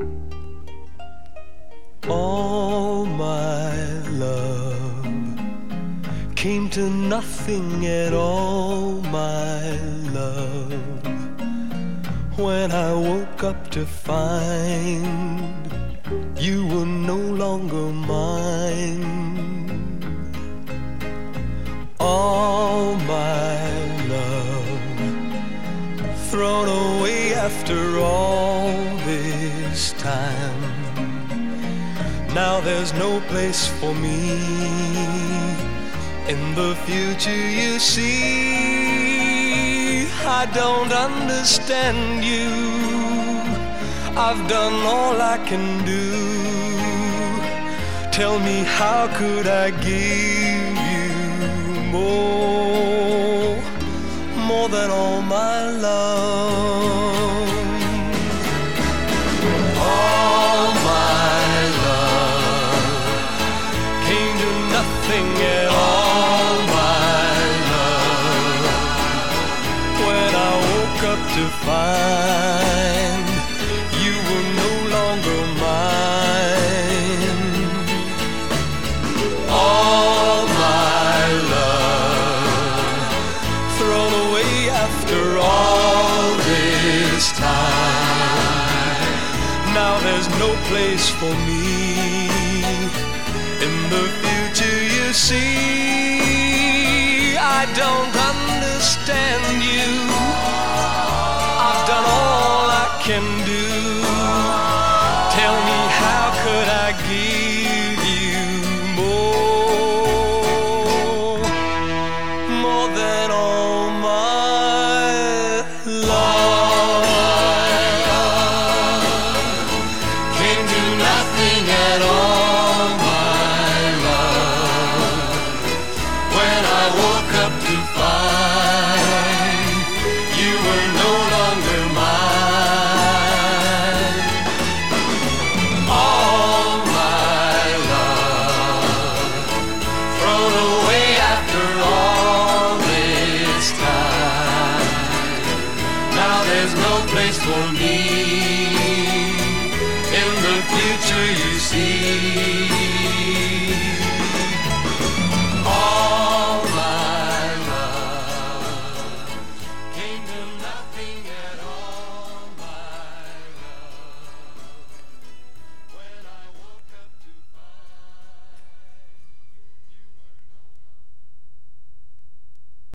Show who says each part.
Speaker 1: All my love came to nothing at all, my love, when I woke up to find you were no longer mine. All my love thrown away after all this time. Now there's no place for me in the future, you see. I don't understand you. I've done all I can do. Tell me, how could I give you more than all my love? All my love came to nothing at all, my love, when I woke up to find you were no longer mine. All my love thrown away after all this time. Now there's no place for me in the future, you see. I don't understand you. I've done all I can do. Tell me, how could I give you more than all my love? Came to nothing at all, my love, when I woke up to find you were no longer mine. All my love thrown away after all this time. Now there's no place for me